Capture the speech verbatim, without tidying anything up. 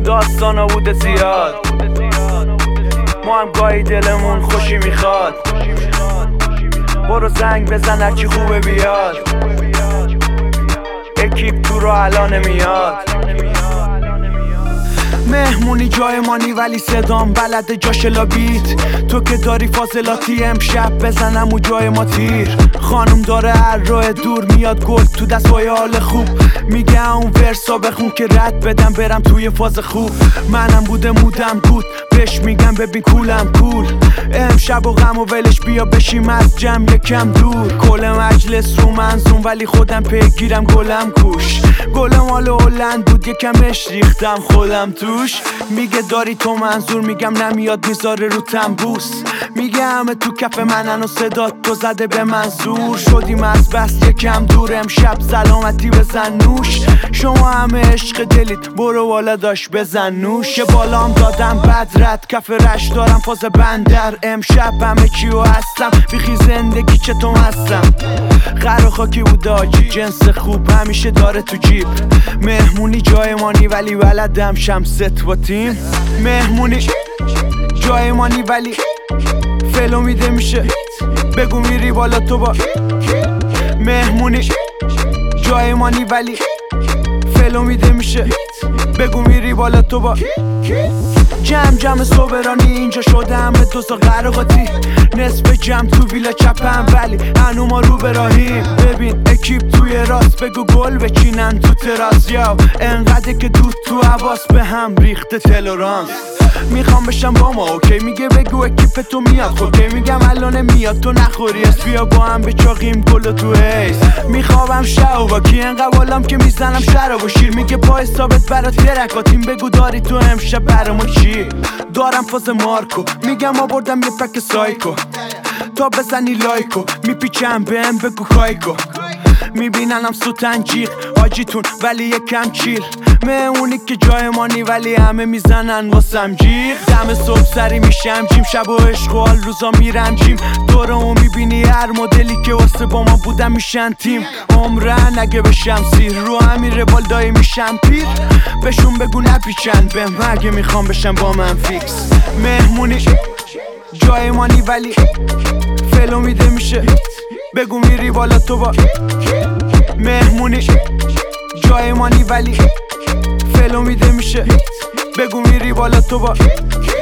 داستانا بوده زیاد، ما هم گاهی دلمون خوشی میخواد. برو زنگ بزن هرچی خوبه بیاد، اکیپ تو رو الان میاد. مهمونی جای مانی ولی صدام بلده جاش لابیت. تو که داری فاصلاتی امشب بزنم و جای ما تیر. خانم داره هر راه دور میاد گل تو دستای حال خوب. میگه اون ورسا بخون که رد بدم برم توی فاز خوب. منم بوده مودم بود بهش میگم ببین کولم کول. امشب و غم و ولش بیا بشیم از جمع یکم دور. کل مجلس رو منظوم ولی خودم پیگیرم گلم کوش. گلم حال هلند بود یکمش ریختم خودم توش. میگه داری تو منظور میگم نمیاد میذاره رو تنبوس. میگه همه تو کف منن و صدات تو زده به منظور. شدیم از بس یکم دور امشب سلامتی بزن نوش. شما همه عشق دلید برو بالا داشت بزن نوش. که بالام دادم بدرد کف رش دارم فاز بندر. امشب همه کیو هستم بیخی زندگی چطور هستم. قرار خاکی بود آجی جنس خوب همیشه داره تو جیب. مهمونی جای مانی ولی ولدم شمست با تیم. مهمونی جای مانی ولی فلو میده میشه بگو میری بالا تو با. مهمونی جای مانی ولی فلو میده میشه بگو میری بالا تو با. جمع جمع صبرانی اینجا شده همه دوستا قراقاتی. نصف جمع تو ویلا چپم ولی هنو ما رو براهیم. ببین اکیپ توی راست بگو گل بچینن تو تراس. یا انقدر که دود تو حواس به هم ریخته تلورانس. میخوام بشم با ما اوکی میگه بگو اکیپ تو میاد خوکی. میگم الان میاد تو نخوری اس بیا با هم بچاقیم گل تو هیس. میخوابم شو با کی انقدر والام که میزنم شراب و شیر. میگه با حسابت برا ترکاتیم بگو داری تو امشب برامون چی. دارم فاز مارکو میگم آوردم یه پک سایکو. تا بزنی لایکو میپیچم بهم بگو کایکو. میبیننم سوتن جیغ آجیتون ولی یکم چیل. مهمونی که جای مانی ولی همه میزنن واسم جیغ. دم صبح سری میشم جیم شب و عشق و حال روزا میرم جیم. دورمو میبینی هر مدلی که واسه با ما بودم میشن تیم. عمرن اگه بشم سیر رو همین روال دایی میشم پیر. بهشون بگو نپیچن بهم اگه میخوام بشم با من فیکس. مهمونی جای مانی ولی فلو میده میشه بگو میری بالا تو با. مهمونی جای مانی ولی فلو میده میشه بگو میری بالا تو با.